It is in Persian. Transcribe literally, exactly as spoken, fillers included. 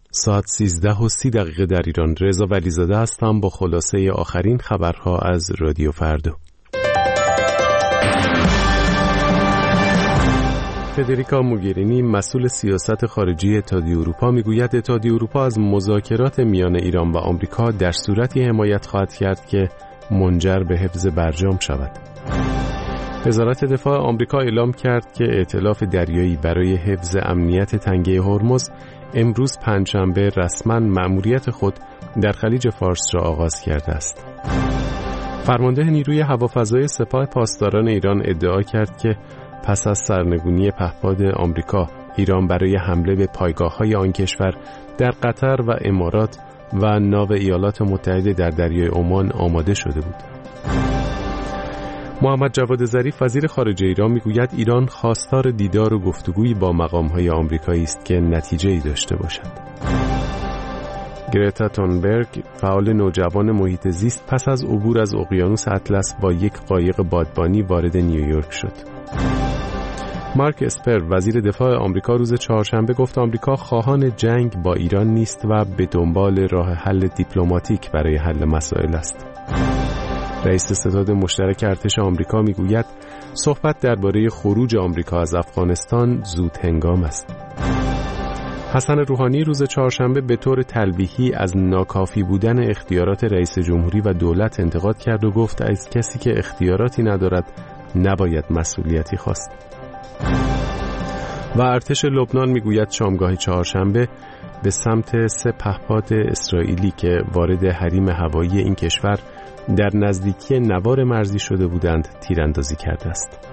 ساعت سیزده و سی دقیقه در ایران. رضا ولیزاده هستم با خلاصه آخرین خبرها از رادیو فردا. فدریکا موگرینی مسئول سیاست خارجی اتحادیه اروپا میگوید اتحادیه اروپا از مذاکرات میان ایران و آمریکا در صورتی حمایت خواهد کرد که منجر به حفظ برجام شود. وزارت دفاع آمریکا اعلام کرد که ائتلاف دریایی برای حفظ امنیت تنگه هرمز امروز پنجشنبه رسما مأموریت خود در خلیج فارس را آغاز کرده است. فرمانده نیروی هوافضای سپاه پاسداران ایران ادعا کرد که پس از سرنگونی پهپاد آمریکا، ایران برای حمله به پایگاه‌های آن کشور در قطر و امارات و ناو ایالات متحده در دریای عمان آماده شده بود. محمد جواد ظریف وزیر خارجه ایران میگوید ایران خواستار دیدار و گفتگویی با مقام‌های آمریکایی است که نتیجه‌ای داشته باشد. گرتا تونبرگ فعال نوجوان محیط زیست پس از عبور از اقیانوس اطلس با یک قایق بادبانی وارد نیویورک شد. مارک اسپر وزیر دفاع آمریکا روز چهارشنبه گفت آمریکا خواهان جنگ با ایران نیست و به دنبال راه حل دیپلماتیک برای حل مسائل است. رئیس ستاد مشترک ارتش آمریکا میگوید صحبت درباره خروج آمریکا از افغانستان زود هنگام است. حسن روحانی روز چهارشنبه به طور تلویحی از ناکافی بودن اختیارات رئیس جمهوری و دولت انتقاد کرد و گفت از کسی که اختیاراتی ندارد نباید مسئولیتی خواست. و ارتش لبنان میگوید شامگاه چهارشنبه به سمت سه پهپاد اسرائیلی که وارد حریم هوایی این کشور در نزدیکی نوار مرزی شده بودند تیراندازی کرده است.